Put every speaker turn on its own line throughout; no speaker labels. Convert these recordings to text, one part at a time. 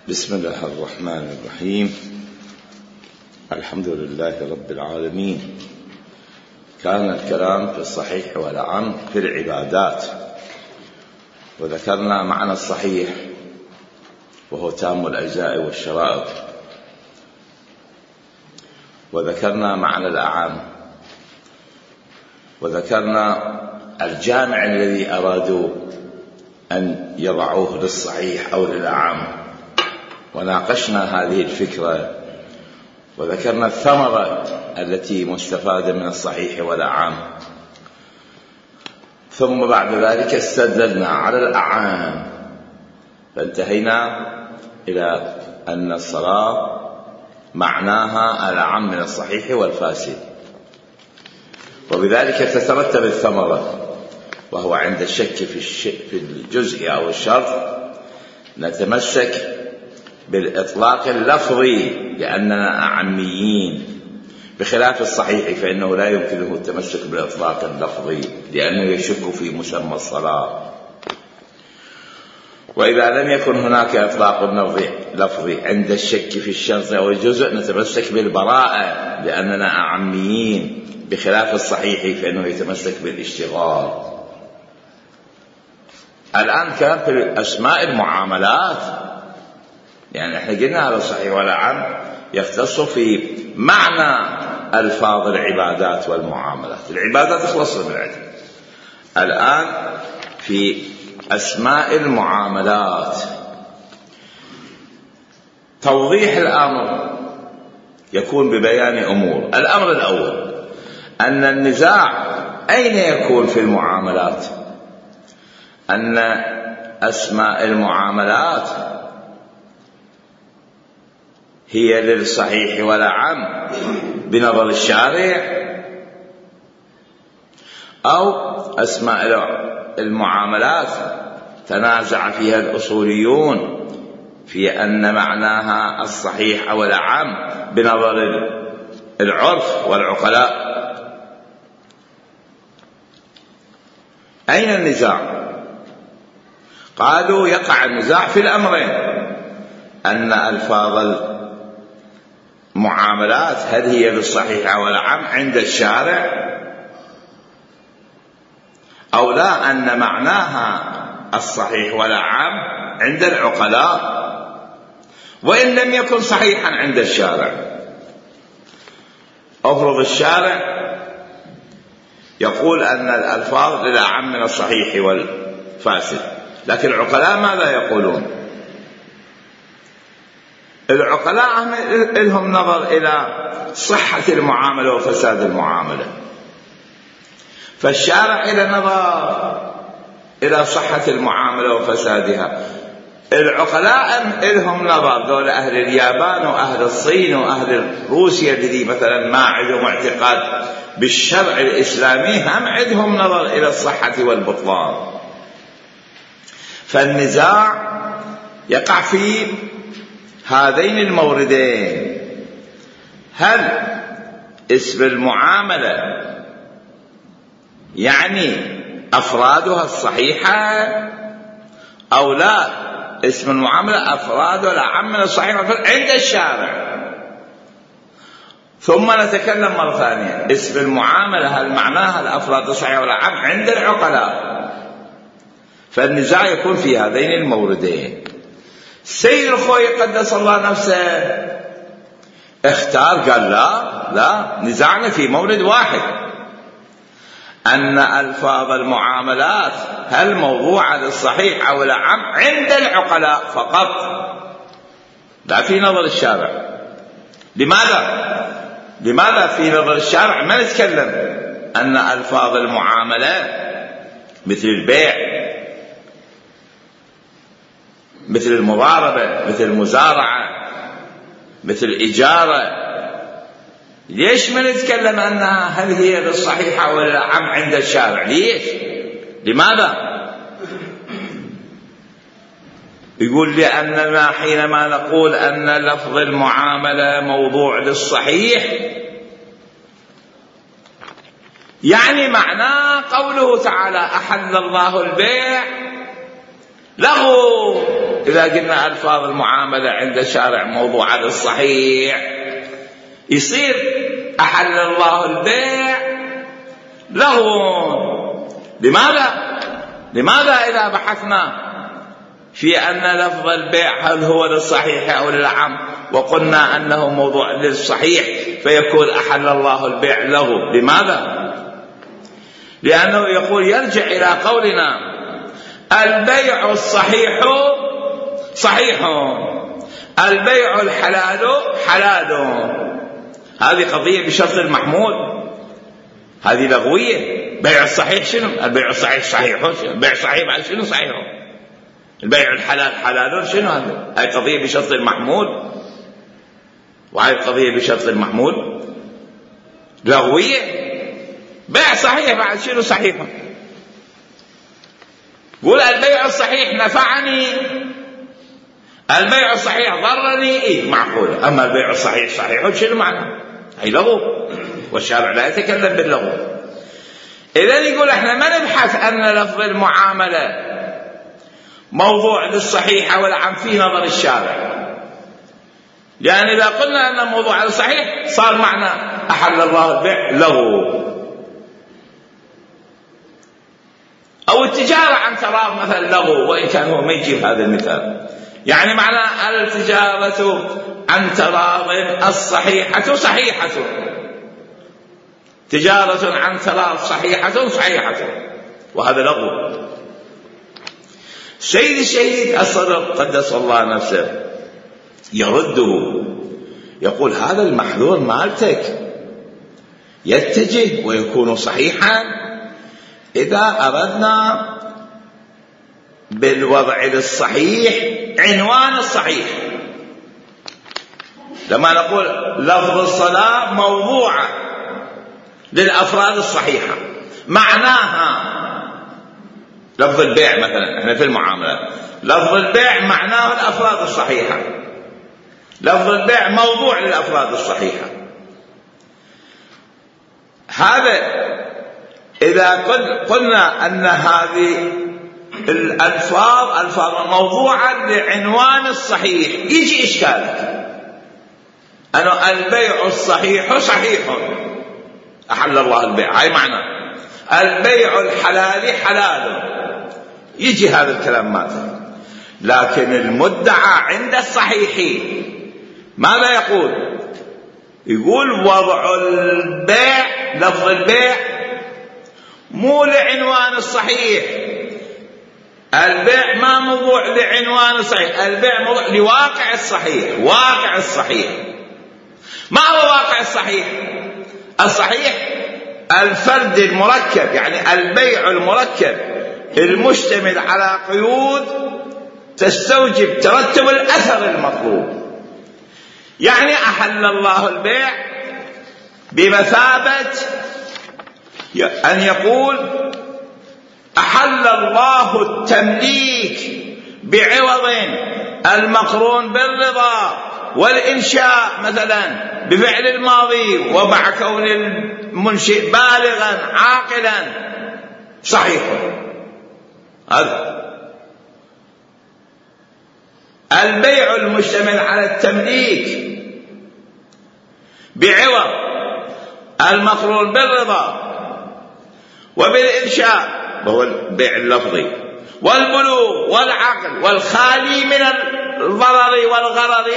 بسم الله الرحمن الرحيم. الحمد لله رب العالمين. كان الكلام في الصحيح والأعم في العبادات، وذكرنا معنى الصحيح وهو تام الأجزاء والشرائط، وذكرنا معنى الأعم، وذكرنا الجامع الذي أرادوا أن يضعوه للصحيح أو للأعم، وناقشنا هذه الفكرة، وذكرنا الثمرة التي مستفادة من الصحيح والأعم. ثم بعد ذلك استدللنا على الأعام، فانتهينا إلى أن الصلاة معناها الأعم من الصحيح والفاسد، وبذلك تترتب الثمرة، وهو عند الشك في الجزء أو الشرط نتمسك بالإطلاق اللفظي لأننا أعميين، بخلاف الصحيح فإنه لا يمكنه التمسك بالإطلاق اللفظي لأنه يشك في مسمى الصلاة. وإذا لم يكن هناك إطلاق لفظي عند الشك في الشرط أو الجزء نتمسك بالبراءة لأننا أعميين، بخلاف الصحيح فإنه يتمسك بالاشتغال. الآن كان في أسماء المعاملات، يعني احنا قلنا على الصحيح والأعم يختص في معنى ألفاظ العبادات والمعاملات. العبادات خلصنا من العلم. الآن في أسماء المعاملات توضيح الأمر يكون ببيان أمور. الأمر الأول أن النزاع أين يكون في المعاملات؟ أن أسماء المعاملات هي للصحيح والأعم بنظر الشارع، أو أسماء المعاملات تنازع فيها الأصوليون في أن معناها الصحيح أو الأعم بنظر العرف والعقلاء. أين النزاع؟ قالوا يقع النزاع في الأمرين، أن ألفاظ المعاملات هل هي للصحيح أو الأعم عند الشارع، أو لا، أن معناها الصحيح والأعم عند العقلاء وإن لم يكن صحيحا عند الشارع. أفرض الشارع يقول أن الألفاظ للأعم من الصحيح والفاسد، لكن العقلاء ماذا يقولون؟ العقلاء لهم نظر إلى صحة المعاملة وفساد المعاملة، فالشارع إلى نظر إلى صحة المعاملة وفسادها. العقلاء لهم نظر، دول أهل اليابان وأهل الصين وأهل روسيا الذي مثلا ما عندهم اعتقاد بالشرع الإسلامي هم عندهم نظر إلى الصحة والبطلان. فالنزاع يقع في هذين الموردين، هل اسم المعاملة يعني أفرادها الصحيحة أو لا، اسم المعاملة أفرادها الأعم من الصحيحة عند الشارع. ثم نتكلم مرة ثانية، اسم المعاملة هل معناها الأفراد الصحيحة والأعم عند العقلاء. فالنزاع يكون في هذين الموردين. سيد الخوي قدس الله نفسه اختار، قال لا، نزعنا في مورد واحد، أن ألفاظ المعاملات هل موضوعة للصحيح أو الأعم عند العقلاء فقط، لا في نظر الشارع. لماذا في نظر الشارع ما نتكلم أن ألفاظ المعاملة مثل البيع، مثل المضاربة، مثل المزارعة، مثل الإجارة، ليش ما نتكلم أنها هل هي للصحيحة ولا الأعم عند الشارع؟ ليش؟ لماذا؟ يقول لأننا حينما نقول أن لفظ المعاملة موضوع للصحيح يعني معناه قوله تعالى أحل الله البيع لغو إذا قلنا ألفاظ المعاملة عند الشارع موضوعة للصحيح يصير أحل الله البيع لغو. لماذا إذا بحثنا في أن لفظ البيع هل هو للصحيح أو للعام وقلنا أنه موضوع للصحيح فيكون أحل الله البيع لغو؟ لماذا؟ لأنه يقول يرجع إلى قولنا البيع الصحيح صحيح، البيع الحلال حلال. هذه قضية بشرط المحمول، هذه لغوية. بيع الصحيح شنو؟ البيع الصحيح صحيح، البيع الصحيح بعد شنو صحيح؟ البيع الحلال حلال شنو؟ هذه قضية بشرط المحمول، وهذه قضية بشرط المحمول لغوية. بيع صحيح بعد شنو صحيح؟ قول البيع الصحيح نفعني، البيع الصحيح ضرني، إيه معقولة. أما البيع الصحيح صحيح شنو معنى؟ هي لغو، والشارع لا يتكلم باللغو. إذن يقول احنا ما نبحث أن لفظ المعاملة موضوع للصحيح والعام في نظر الشارع، لأن إذا قلنا أن موضوع للصحيح صار معنى أحل الله البيع لغو. أو التجارة عن تراض مثلا لغو، وإن كان هو ما يجيب هذا المثال. يعني معنى التجارة عن تراض الصحيحة صحيحة، تجارة عن تراض صحيحة صحيحة، وهذا لغو. سيد الشهيد الصدر قدس الله نفسه يرده، يقول هذا المحذور مالتك يتجه ويكون صحيحا إذا أردنا بالوضع للصحيح عنوان الصحيح. لما نقول لفظ الصلاة موضوعة للأفراد الصحيحة، معناها لفظ البيع مثلا، احنا في المعاملة لفظ البيع معناه الأفراد الصحيحة، لفظ البيع موضوع للأفراد الصحيحة. هذا إذا قلنا أن هذه الألفاظ ألفاظ موضوعة لعنوان الصحيح، يجي إشكالك أن البيع الصحيح صحيح أحل الله البيع، هاي معنى البيع الحلال حلال، يجي هذا الكلام ماذا؟ لكن المدعى عند الصحيح ماذا يقول؟ يقول وضع البيع لفظ البيع مو لعنوان الصحيح، البيع ما موضوع لعنوان الصحيح، البيع موضوع لواقع الصحيح. واقع الصحيح ما هو واقع الصحيح؟ الصحيح الفرد المركب، يعني البيع المركب المشتمل على قيود تستوجب ترتب الأثر المطلوب. يعني أحل الله البيع بمثابة أن يقول أحل الله التمليك بعوض المقرون بالرضا والإنشاء مثلا بفعل الماضي ومع كون المنشئ بالغا عاقلا صحيح. هذا البيع المشتمل على التمليك بعوض المقرون بالرضا وبالإنشاء وهو البيع اللفظي والبلوغ والعقل والخالي من الضرر والغرر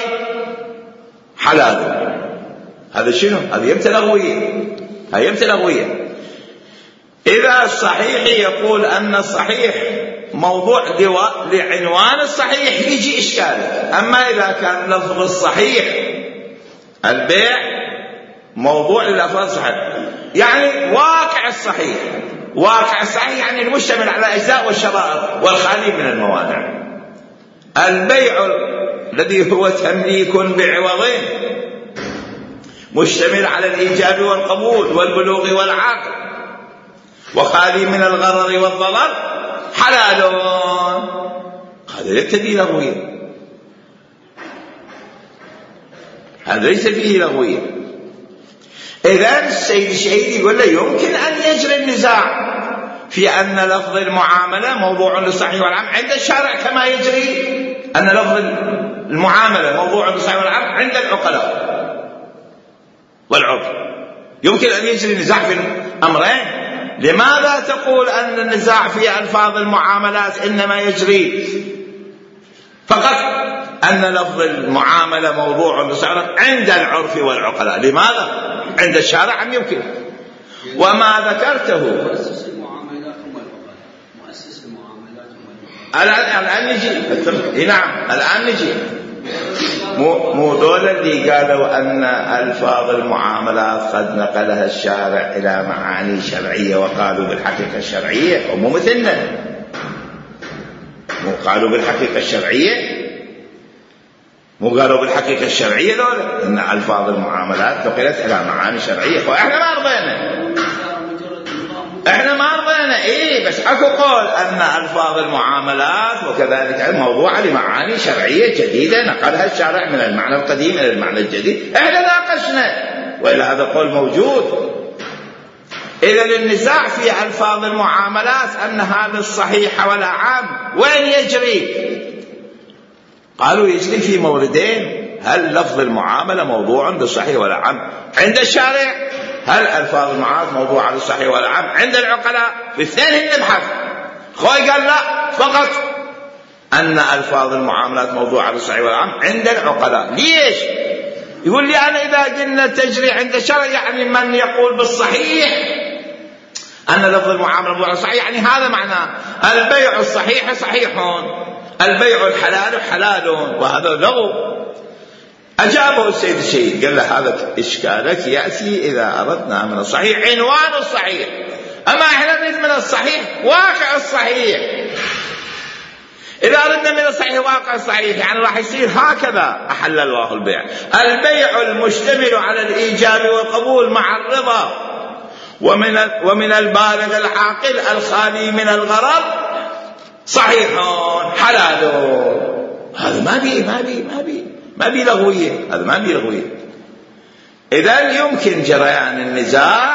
حلال. هذا شنو؟ هذا يمتى لغوية. إذا الصحيح يقول أن الصحيح موضوع لعنوان الصحيح يجي إشكال. أما إذا كان لفظ الصحيح البيع موضوع للأفراد الصحيح، يعني واقع الصحيح، واقع الصحيح يعني المشتمل على أجزاء والشرائط والخالي من الموانع. البيع الذي هو تمليك بعوضين مشتمل على الإيجاب والقبول والبلوغ والعقل وخالي من الغرر والضرر حلال. هذا ليس فيه لغوية، هذا ليس فيه لغوية. إذن السيد الشهيد يقول له يمكن أن يجري النزاع في أن لفظ المعاملة موضوع للصحيح والعام عند الشارع كما يجري أن لفظ المعاملة موضوع بالصحيح والعرف عند العقلاء والعرف. يمكن أن يجري نزاع في الأمرين. لماذا تقول أن النزاع في ألفاظ المعاملات إنما يجري فقط أن لفظ المعاملة موضوع بالصحيح عند العرف والعقلاء؟ لماذا؟ عند الشارع أم يمكن؟ وما ذكرته
مؤسس المعاملات والعقلاء، مؤسس المعاملات والعقلاء.
الآن نجي. نعم الآن نجي. مو دول اللي قالوا أن ألفاظ المعاملات قد نقلها الشارع إلى معاني شرعية وقالوا بالحقيقة الشرعية، ومو مثلنا. مو قالوا بالحقيقة الشرعية، مو قالوا بالحقيقة الشرعية دول أن ألفاظ المعاملات نقلت إلى معاني شرعية. وإحنا ما رضينا. احنا ما رضينا. بس اكو قول ان الفاظ المعاملات وكذلك موضوع لمعاني شرعيه جديده نقلها الشارع من المعنى القديم الى المعنى الجديد. احنا ناقشنا والا هذا قول موجود. اذا النزاع في الفاظ المعاملات انها للصحيح ولا عام وين يجري؟ قالوا يجري في موردين. هل لفظ المعامله موضوع بالصحيح ولا عام عند الشارع؟ هل ألفاظ المعاملات موضوع للصحيح ولا عام عند العقلاء؟ في الاثنين نبحث. خوي قال لا، فقط أن ألفاظ المعاملات موضوع للصحيح ولا عام عند العقلاء. ليش؟ يقول لي أنا إذا قلنا تجري عند الشرع يعني من يقول بالصحيح أن لفظ المعاملة موضوع للصحيح، يعني هذا معناه البيع الصحيح صحيح، البيع الحلال حلال، وهذا لغو. أجابه السيد الشهيد قال له هذا إشكالك يأتي إذا أردنا من الصحيح عنوان الصحيح، أما إحنا نريد من الصحيح واقع الصحيح. إذا أردنا من الصحيح واقع الصحيح يعني راح يصير هكذا. أحل الله البيع، البيع المشتمل على الإيجاب والقبول مع الرضا ومن البالغ العاقل الخالي من الغرض صحيح حلال. هذا ما بي لغوية. هذا ما بي لغوية. إذن يمكن جريان النزاع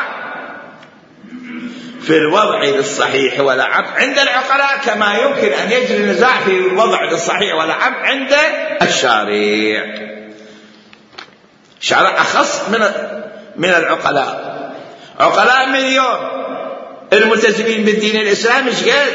في الوضع للصحيح والعام عند العقلاء كما يمكن أن يجري النزاع في الوضع للصحيح والعام عند الشارع. الشارع أخص من العقلاء. عقلاء 1,000,000 الملتزمين بالدين الإسلامي ايش قد؟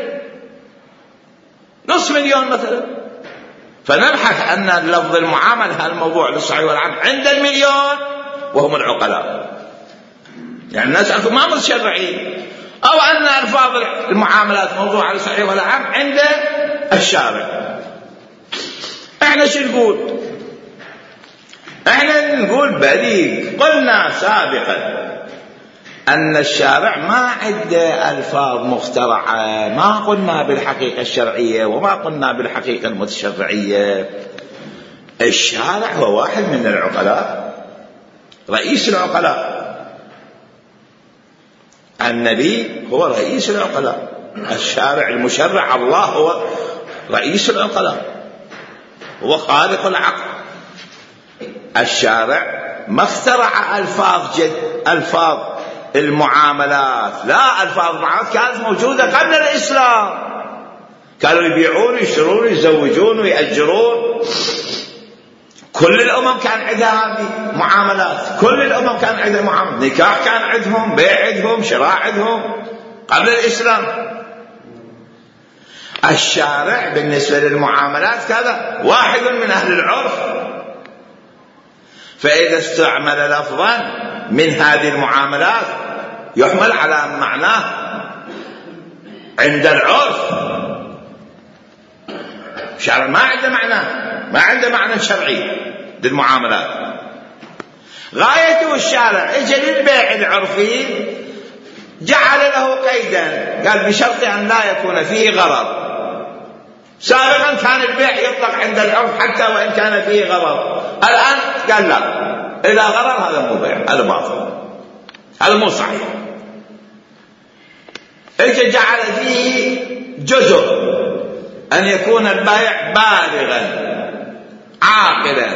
500,000 مثلا. فنبحث أن لفظ المعاملة الموضوع للصحيح والعام عند 1,000,000 وهم العقلاء. يعني الناس ما متشرعين. أو أن ألفاظ المعاملات موضوع للصحيح والعام عند الشارع. احنا شو نقول؟ احنا نقول بديل. قلنا سابقا أن الشارع ما عنده ألفاظ مخترعة. ما قلنا بالحقيقة الشرعية وما قلنا بالحقيقة المتشرعية. الشارع هو واحد من العقلاء، رئيس العقلاء. النبي هو رئيس العقلاء. الشارع المشرع الله هو رئيس العقلاء، هو خالق العقل. الشارع ما اخترع ألفاظ المعاملات. لا، ألفاظ المعاملات كانت موجودة قبل الإسلام. كانوا يبيعون ويشترون ويزوجون ويأجرون. كل الأمم كان عندها معاملات. كل الأمم كان عندها معاملات. نكاح كان عندهم، بيع عندهم، شراء عندهم قبل الإسلام. الشارع بالنسبة للمعاملات كذا واحد من أهل العرف. فإذا استعمل لفظا من هذه المعاملات يحمل على معناه عند العرف. الشارع ما عنده معنى شرعي للمعاملات. غايته الشارع اجى للبيع العرفي جعل له قيدا، قال بشرط أن لا يكون فيه غرض. سابقا كان البيع يطلق عند العرف حتى وإن كان فيه غرض. الآن قال لا، إذا غرض هذا مو بيع، هذا باطل، هذا مو صحيح. اجى جعل فيه جزء أن يكون البائع بالغا عاقلا،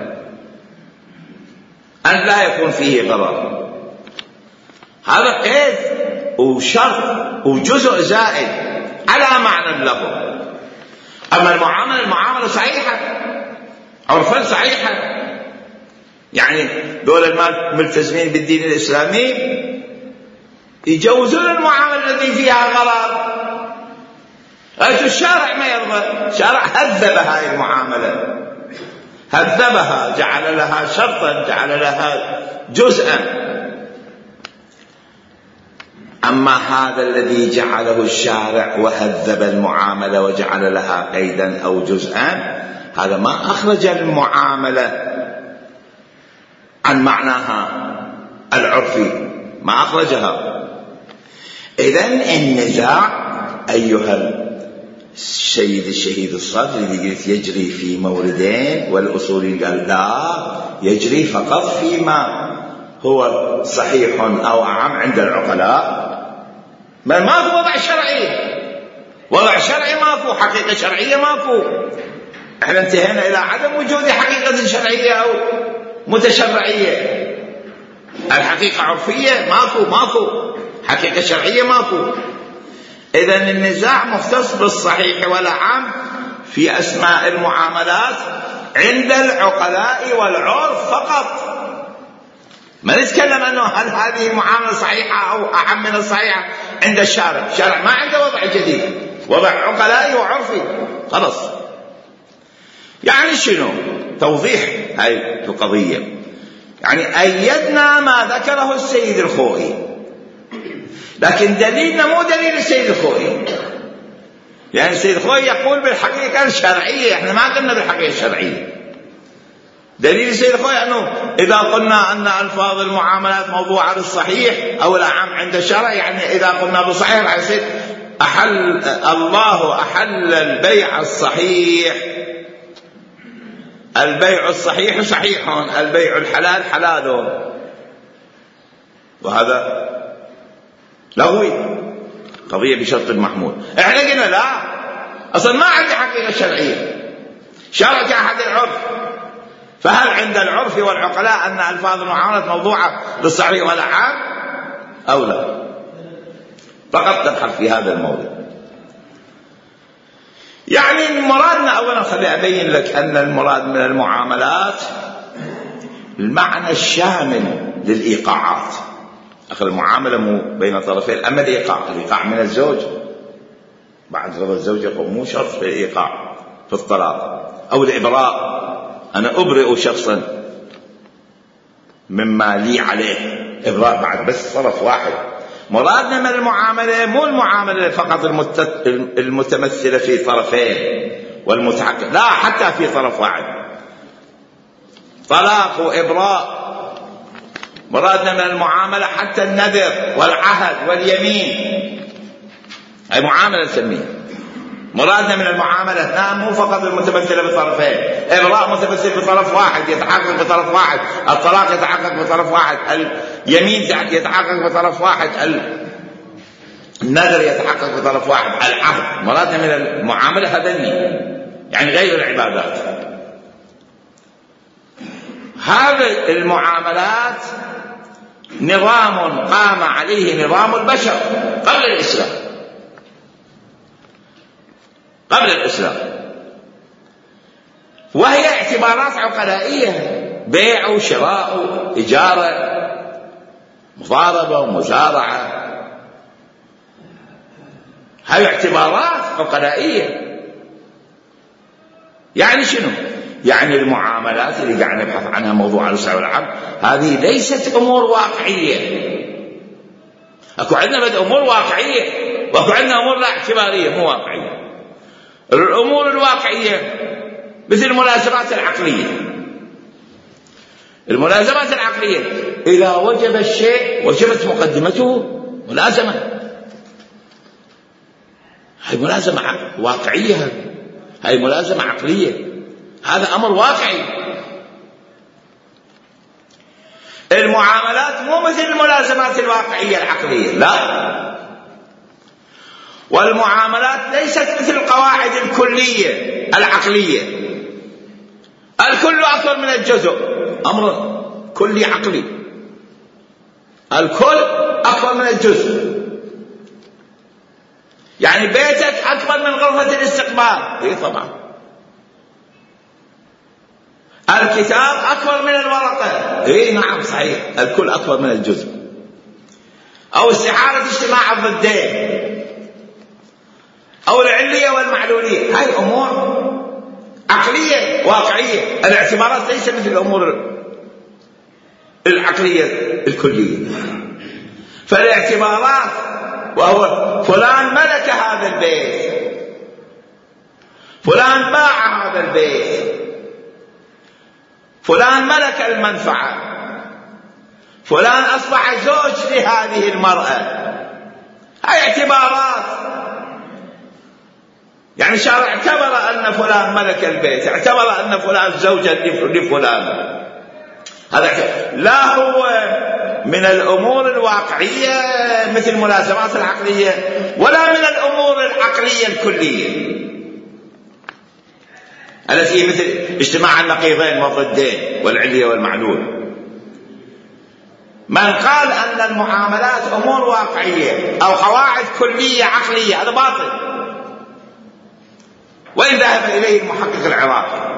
أن لا يكون فيه غرض. هذا قيد وشرط وجزء زائد على معنى اللفظ. أما المعاملة صحيحة عرفا صحيحة، يعني دول الملتزمين بالدين الإسلامي يجوزون المعاملة التي فيها غرض. الشارع ما يرضى، الشارع هذب هذه المعاملة، هذبها، جعل لها شرطا، جعل لها جزءا. أما هذا الذي جعله الشارع وهذب المعاملة وجعل لها قيدا أو جزءا، هذا ما أخرج المعاملة عن معناها العرفي، ما أخرجها. إذن النزاع أيها السيد الشهيد الصدر اللي قلت يجري في موردين، والأصولي قال لا، يجري فقط فيما هو صحيح أو أعم عند العقلاء. ما في وضع شرعي، وضع شرعي ماكو، حقيقة شرعية ماكو. احنا انتهينا إلى عدم وجود حقيقة شرعية أو متشرعية. الحقيقة عرفية ماكو، حقيقة شرعية ماكو. إذن النزاع مختص بالصحيح والأعم في أسماء المعاملات عند العقلاء والعرف فقط. ما نتكلم أنه هل هذه المعاملة صحيحة أو أعم من الصحيحة عند الشارع. الشارع ما عنده وضع جديد، وضع عقلائي وعرفي خلاص. يعني شنو توضيح هاي القضية؟ يعني أيدنا ما ذكره السيد الخوئي، لكن دليلنا مو دليل السيد الخوئي، يعني السيد الخوئي يقول بالحقيقة الشرعية، احنا ما قلنا بالحقيقة الشرعية. دليل السيد الخوئي أنه إذا قلنا أن ألفاظ المعاملات موضوعة للصحيح أو الأعم عند الشرع، يعني إذا قلنا بالصحيح راح يصير الله أحل البيع الصحيح، البيع الصحيح صحيح، البيع الحلال حلال، وهذا لغوي، قضية بشرط المحمول. احنا قلنا لا، اصلا ما عندي حقيقة شرعية، شرع كأحد العرف. فهل عند العرف والعقلاء أن ألفاظ المعاملات موضوعة للصحيح والأعم أو لا؟ فقط تبحث في هذا الموضوع. يعني مرادنا أولا، خلي أبين لك أن المراد من المعاملات المعنى الشامل للإيقاعات. أخذ المعاملة مو بين طرفين، أما الإيقاع من الزوج بعد رضا الزوج يقول مو شرط في الإيقاع في الطلاق، أو الإبراء، أنا أبرئ شخصا مما لي عليه، إبراء بعد بس طرف واحد. مرادنا من المعاملة مو المعاملة فقط المتمثلة في طرفين والمتعقد، لا، حتى في طرف واحد، طلاق وإبراء. مرادنا من المعاملة حتى النذر والعهد واليمين، أي معاملة نسميها. مرادنا من المعاملة مو فقط المتمثلة بطرفين، إبراء متمثل بطرف واحد يتحقق بطرف واحد، الطلاق يتحقق بطرف واحد، اليمين يتحقق بطرف واحد، النذر يتحقق بطرف واحد، العهد. مرادنا من المعاملة هذني، يعني غير العبادات. هذه المعاملات نظام قام عليه نظام البشر قبل الإسلام، وهي اعتبارات عقلائية، بيع وشراء، إجارة، مضاربة ومزارعة، هذه اعتبارات عقلائية. يعني شنو؟ يعني المعاملات اللي قاعد نبحث عنها موضوع الصحيح والعام هذه ليست أمور واقعية. أكو عندنا أمور واقعية وأكو عندنا أمور لا اعتبارية مو واقعية. الأمور الواقعية مثل الملازمات العقلية. الملازمات العقلية إذا وجب الشيء وجبت مقدمته ملازمة، هاي ملازمة واقعية، هاي ملازمة عقلية، هذا أمر واقعي. المعاملات مو مثل الملازمات الواقعية العقلية، لا. والمعاملات ليست مثل القواعد الكلية العقلية، الكل أكثر من الجزء، أمر كلي عقلي، الكل أكثر من الجزء. يعني بيتك أكبر من غرفة الاستقبال. إيه طبعا. الكتاب أكبر من الورقة. إيه نعم صحيح، الكل أكبر من الجزء. أو استحالة اجتماع الضدين، أو العلية والمعلولية. هاي أمور عقلية واقعية. الاعتبارات ليس مثل الأمور العقلية الكلية. فالاعتبارات وهو فلان ملك هذا البيت، فلان باع هذا البيت، فلان ملك المنفعة، فلان أصبح زوج لهذه المرأة. هاي اعتبارات. يعني الشارع اعتبر أن فلان ملك البيت، اعتبر أن فلان زوجا لفلان. هذا لا هو من الأمور الواقعية مثل الملازمات العقلية، ولا من الأمور العقلية الكلية التي مثل اجتماع النقيضين والضدين والعلية والمعلول. من قال أن المعاملات أمور واقعية أو قواعد كلية عقلية هذا باطل، وإن ذهب إليه المحقق العراقي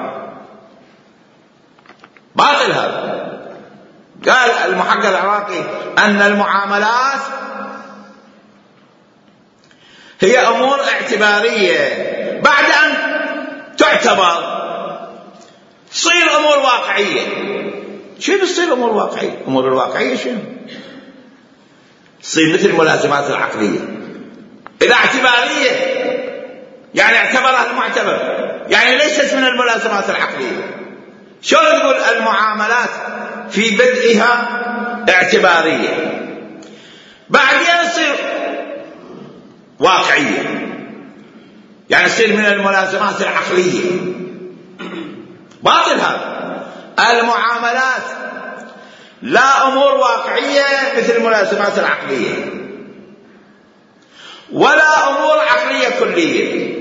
باطل. هذا قال المحقق العراقي أن المعاملات هي أمور اعتبارية، بعد أن تعتبر تصير أمور واقعية. شنو تصير أمور واقعية؟ أمور الواقعية شنو؟ تصير مثل الملازمات العقلية. إذا اعتبارية يعني اعتبرها المعتبر، يعني ليست من الملازمات العقلية. شلون تقول المعاملات في بدءها اعتبارية بعدين تصير واقعية، يعني تصير من الملازمات العقلية؟ باطل هذا. المعاملات لا أمور واقعية مثل الملازمات العقلية، ولا أمور عقلية كلية،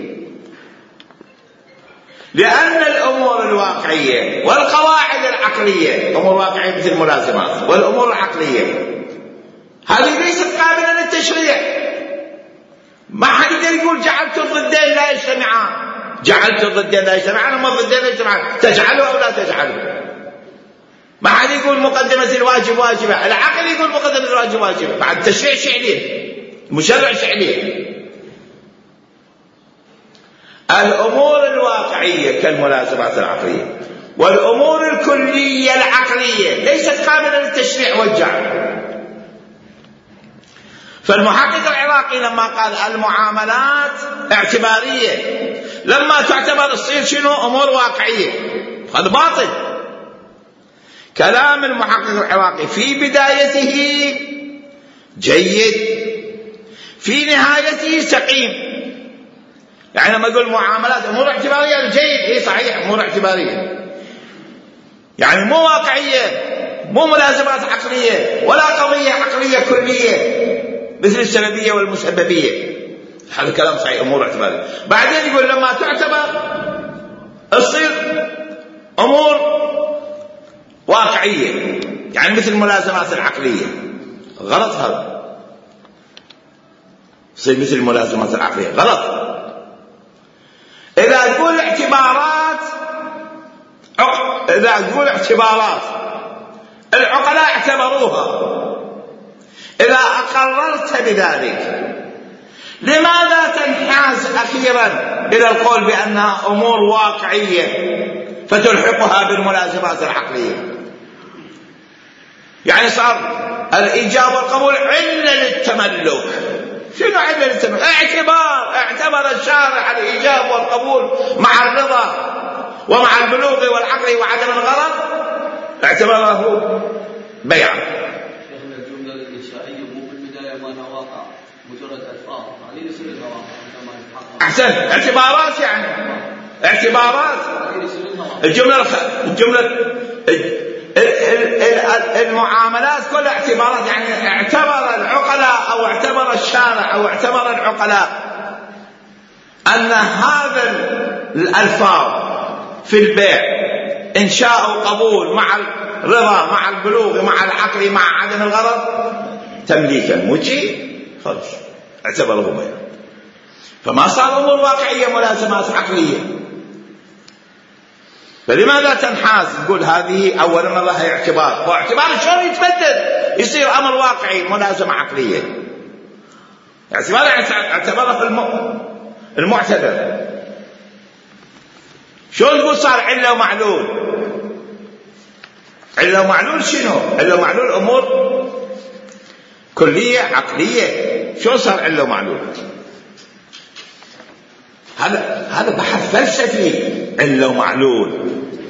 لأن الأمور الواقعية والقواعد العقلية أمور واقعية مثل الملازمات، والأمور العقلية هذه ليست قابلة للتشريع. ما حد يقدر يقول جعلت الضدين لا يجتمعان. جعلت الضدين لا يجتمعان، أما الضدين لا يجتمعان، تجعله أو لا تجعله. ما حد يقول مقدمة الواجب واجبة، العقل يقول مقدمة الواجب واجبة. بعد التشريع شعليه، المشرع شعليه. الأمور الواقعية كالملازمات العقلية، والأمور الكلية العقلية ليست قابلة للتشريع والجعل. فالمحقق العراقي لما قال المعاملات اعتبارية لما تعتبر تصير شنو؟ أمور واقعية، هذا باطل. كلام المحقق العراقي في بدايته جيد، في نهايته سقيم. يعني لما يقول معاملات أمور اعتبارية جيد، إيه صحيح أمور اعتبارية، يعني مو واقعية، مو ملازمات عقلية، ولا قضية عقلية كلية مثل السببية والمسببية. هذا كلام صحيح، أمور اعتبارية. بعدين يقول لما تعتبر تصير أمور واقعية، يعني مثل الملازمات العقلية. غلط هذا، تصير مثل الملازمات العقلية، غلط. إذا تقول اعتبارات، إذا تقول اعتبارات العقلاء اعتبروها، إذا أقررت بذلك لماذا تنحاز أخيرا إلى القول بأنها أمور واقعية فتلحقها بالملازمات العقلية؟ يعني صار الإيجاب والقبول علة للتملك. شنو علة للتملك؟ اعتبر الشارع الإيجاب والقبول مع الرضا ومع البلوغ والعقل وعدم الغرض، اعتبره بيعا.
الجملة الإنشائية مو في البداية ما لها واقع، مجرد ألفاظ، هذه يصير لها واقع عندما يتحقق.
أحسن، اعتبارات، يعني اعتبارات. الجملة المعاملات كلها اعتبارات، يعني اعتبر العقلاء أو اعتبر الشارع أو اعتبر العقلاء أن هذا الألفاظ في البيع إنشاء وقبول مع الرضا مع البلوغ مع العقل مع عدم الغرض تمليكا مجي، خلاص اعتبره بيع. فما صار أمور واقعية ملازمات عقلية. فلماذا تنحاز؟ نقول هذه أولا لها اعتبار، واعتبار شلون يتبدل يصير أمر واقعي ملازمة عقلية. اعتباره المعتبر. شلون تقول صار علة ومعلول؟ علة ومعلول شنو؟ علة ومعلول أمور كلية عقلية. شلون صار علة ومعلول؟ هذا بحث فلسفي. علة ومعلول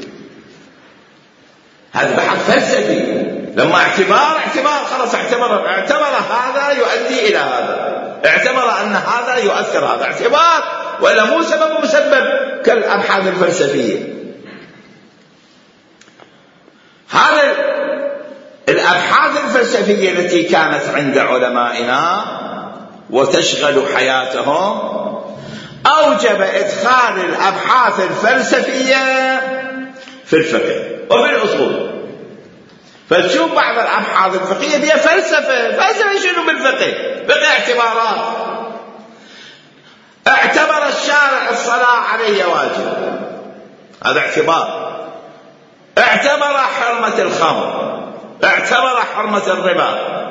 هذا بحث فلسفي. لما اعتبار خلاص اعتبر هذا يؤدي إلى هذا، اعتبر أن هذا يؤثر هذا، اعتبار ولا مو سبب ومسبب كالأبحاث الفلسفية. هذا الأبحاث الفلسفية التي كانت عند علمائنا وتشغل حياتهم أوجب إدخال الأبحاث الفلسفية في الفقه وفي الأصول. فتشوف بعض الأبحاث الفقهية فيها فلسفة شنو بالفقه؟ فقه اعتبارات. اعتبر الشارع الصلاة عليه واجب، هذا اعتبار. اعتبر حرمة الخمر، اعتبر حرمة الربا،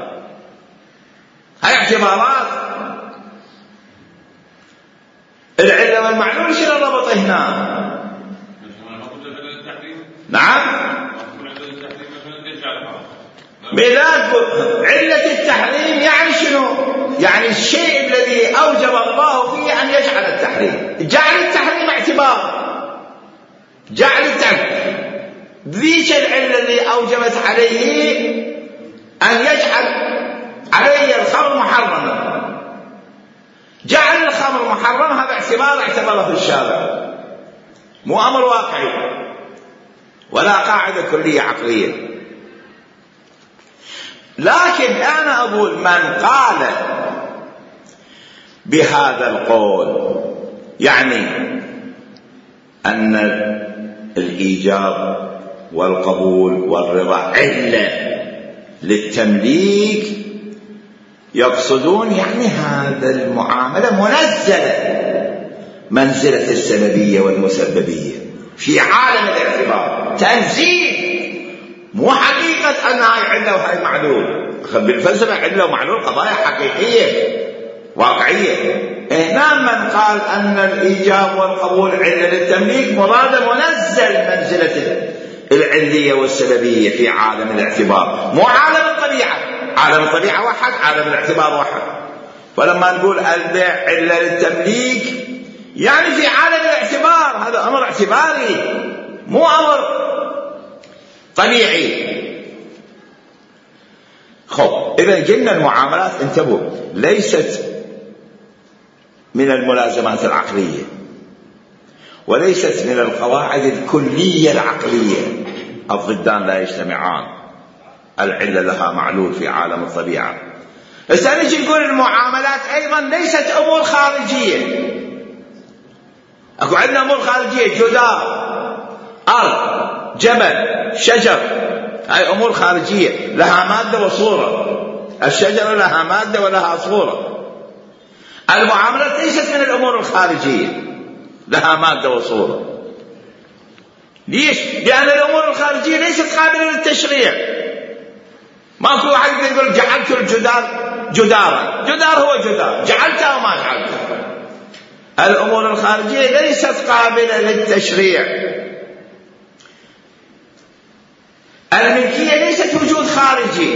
هاي اعتبارات. العلة والمعلول شنو الربط هنا؟ نعم ميلاد علة التحريم يعني شنو؟ يعني الشيء الذي أوجب الله فيه أن يجعل التحريم. جعل التحريم اعتبار، جعل التحريم ذيك العلة اللي أوجبت عليه أن يجعل عليه الخمر محرما. جعل الخمر محرم، هذا اعتباره في الشارع، مو أمر واقعي ولا قاعدة كلية عقلية. لكن أنا أقول من قال بهذا القول يعني أن الإيجاب والقبول والرضا علة للتمليك، يقصدون يعني هذا المعاملة منزلة السببية والمسببية في عالم الاعتبار، تنزيل، مو حقيقة أنها علة وهي معلول. بالفلسفة علة ومعلول قضايا حقيقية واقعية. هنا من قال أن الإيجاب والقبول علة للتمليك مراد منزل منزلة العلية والسببية في عالم الاعتبار، مو عالم الطبيعة. عالم الطبيعة واحد، عالم الاعتبار واحد. فلما نقول البيع علة للتمليك يعني في عالم الاعتبار، هذا أمر اعتباري مو أمر طبيعي. خب إذا قلنا المعاملات انتبهوا ليست من الملازمات العقلية وليست من القواعد الكلية العقلية. الضدان لا يجتمعان، العلة لها معلول في عالم الطبيعة. بس نجي نقول المعاملات أيضا ليست أمور خارجية. أكو عندنا أمور خارجية، جدار، أرض، جبل، شجر، هاي أمور خارجية لها مادة وصورة. الشجرة لها مادة ولها صورة. المعاملات ليست من الأمور الخارجية لها مادة وصورة. ليش؟ لأن الأمور الخارجية ليست قابلة للتشريع. ماكو واحد يقول جعلت الجدار جدارا، جدار هو جدار، جعلته وما جعلته. الأمور الخارجية ليست قابلة للتشريع. الملكية ليست وجود خارجي.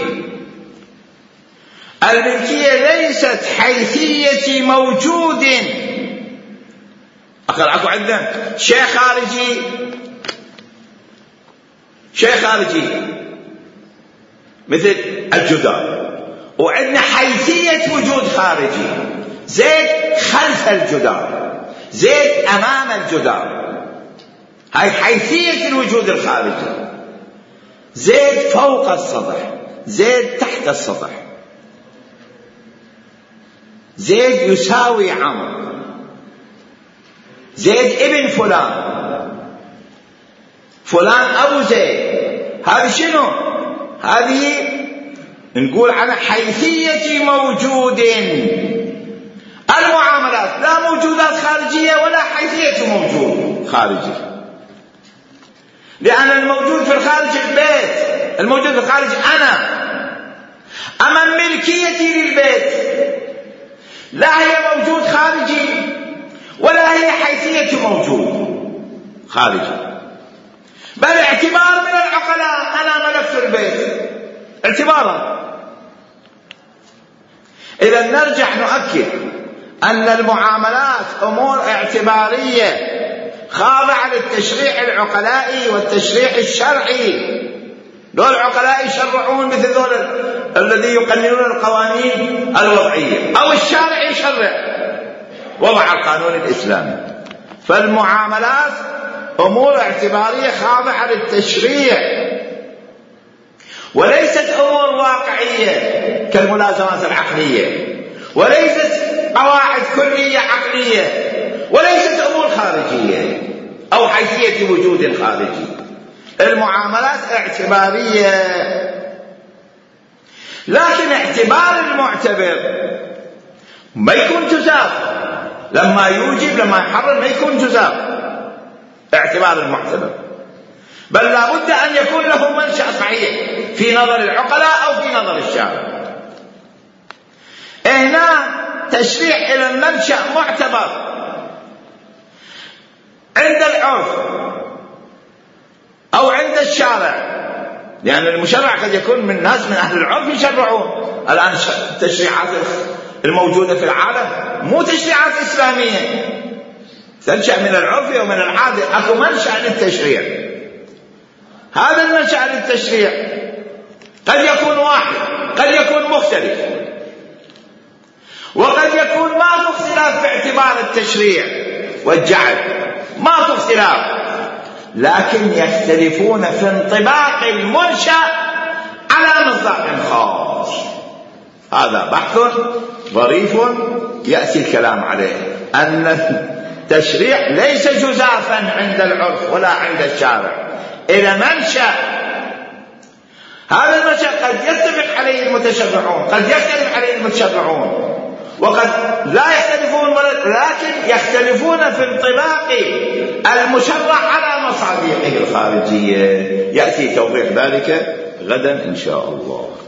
الملكية ليست حيثية موجود. أكو عندنا شيء خارجي مثل الجدار، وعندنا حيثية وجود خارجي. زيد خلف الجدار، زيد أمام الجدار، هاي حيثية الوجود الخارجي. زيد فوق السطح، زيد تحت السطح، زيد يساوي عمرو، زيد ابن فلان أبو زيد. هذه شنو؟ هذه نقول على حيثية موجود. المعاملات لا موجودات خارجية ولا حيثية موجود خارجي، لأن الموجود في الخارج البيت، الموجود في الخارج أما ملكيتي للبيت لا هي موجود خارجي ولا هي حيثية موجود خارجي، بل اعتبار من العقلاء أنا ملكت البيت اعتبارا. إذا نرجع نؤكد أن المعاملات أمور اعتبارية خاضعة للتشريع العقلائي والتشريع الشرعي. دول العقلاء يشرعون مثل دول الذي يقننون القوانين الوضعية، أو الشارع يشرع وضع القانون الإسلامي. فالمعاملات أمور اعتبارية خاضعة للتشريع وليست أمور واقعية كالملازمات العقلية، وليست قواعد كلية عقلية، وليست أمور خارجية أو حيثية وجود خارجي. المعاملات اعتبارية، لكن اعتبار المعتبر ما يكون جزاف، لما يوجب لما يحرم ما يكون جزاف اعتبار المعتبر، بل لا بد أن يكون له منشأ صحيح في نظر العقلاء أو في نظر الشارع. هنا تشريع إلى المنشأ معتبر عند العرف أو عند الشارع، لأن المشرع قد يكون من ناس من أهل العرف يشرعون. الآن التشريعات الموجودة في العالم مو تشريعات إسلامية، تنشأ من العرف ومن العادة، أكو منشأ للتشريع. هذا المنشأ للتشريع قد يكون واحد، قد يكون مختلف، وقد يكون ما في اختلاف في اعتبار التشريع والجعل، ما في اختلاف، لكن يختلفون في انطباق المنشأ على مصداق خاص. هذا بحث ظريف يأتي الكلام عليه، أن التشريع ليس جزافا عند العرف ولا عند الشارع، إلى منشأ. هذا المنشأ قد يتفق عليه المتشرعون، قد يختلف عليه المتشرعون، وقد لا يختلفون، لكن يختلفون في انطباق المشرع على مصادقه الخارجية. يأتي توضيح ذلك غدا إن شاء الله.